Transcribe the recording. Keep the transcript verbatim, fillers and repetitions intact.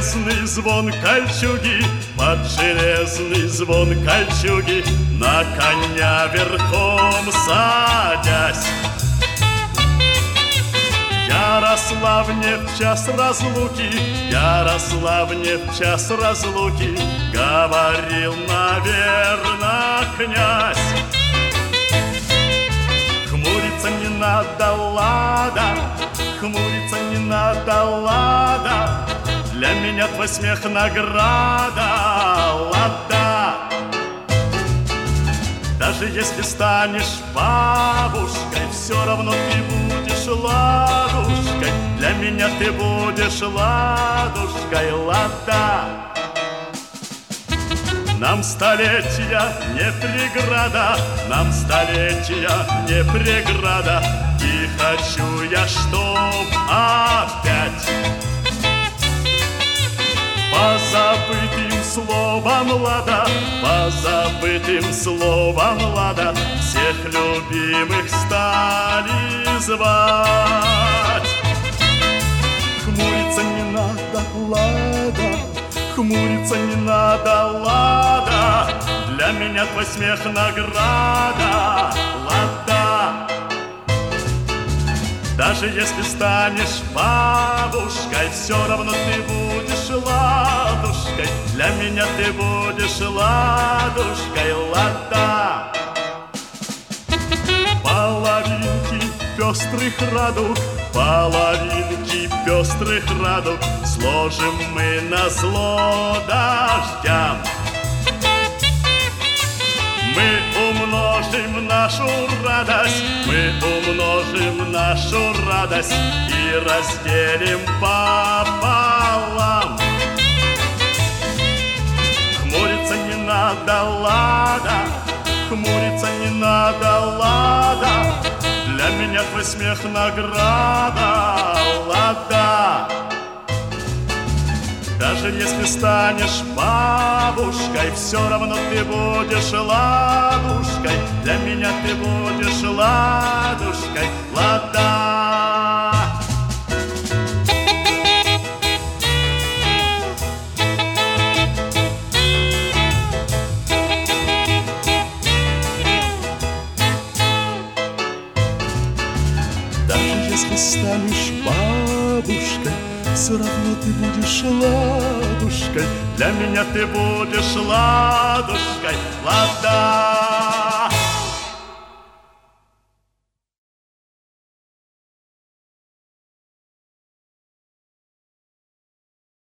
железный звон кольчуги, под железный звон кольчуги, на коня верхом садясь. Ярославне в час разлуки, Ярославне в час разлуки говорил, наверно, князь. Хмуриться не надо, лада, хмуриться не надо, лада, для меня твой смех награда, лада. Даже если станешь бабушкой, все равно ты будешь ладушкой, для меня ты будешь ладушкой, лада. Нам столетия не преграда, нам столетия не преграда, и хочу я, чтоб опять позабытым словом лада, позабытым словом лада, всех любимых стали звать. Хмуриться не надо, лада, хмуриться не надо, лада, для меня твой смех награда, лада. Даже если станешь бабушкой, все равно ты будешь ладушкой, для меня ты будешь ладушкой, лада. Половинки пестрых радуг, половинки пестрых радуг сложим мы назло дождям. Мы умножим нашу радость, мы умножим нашу радость и разделим пополам. Хмуриться не надо, лада, хмуриться не надо, лада, для меня твой смех награда, лада. Даже если станешь бабушкой, все равно ты будешь ладушкой, для меня ты будешь ладушкой, лада. Даже если станешь бабушкой, все равно ты будешь ладушкой, для меня ты будешь ладушкой, лада.